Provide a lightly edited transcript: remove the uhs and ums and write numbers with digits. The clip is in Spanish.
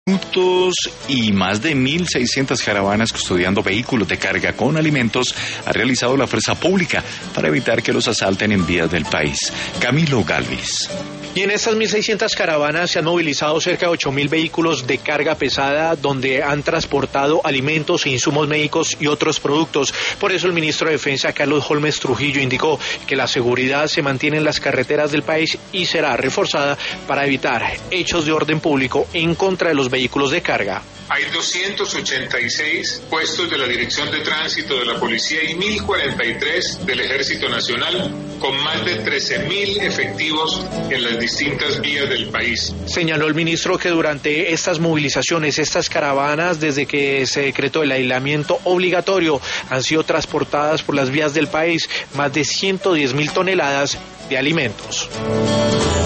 Y más de 1.600 caravanas custodiando vehículos de carga con alimentos ha realizado la fuerza pública para evitar que los asalten en vías del país. Camilo Galvis. Y en estas 1.600 caravanas se han movilizado cerca de 8.000 vehículos de carga pesada donde han transportado alimentos, insumos médicos y otros productos. Por eso el ministro de Defensa, Carlos Holmes Trujillo, indicó que la seguridad se mantiene en las carreteras del país y será reforzada para evitar hechos de orden público en contra de los vehículos de carga. Hay 286 puestos de la Dirección de Tránsito de la Policía y 1.043 del Ejército Nacional, con más de 13.000 efectivos en las distintas vías del país. Señaló el ministro que durante estas movilizaciones, estas caravanas, desde que se decretó el aislamiento obligatorio, han sido transportadas por las vías del país más de 110.000 toneladas de alimentos.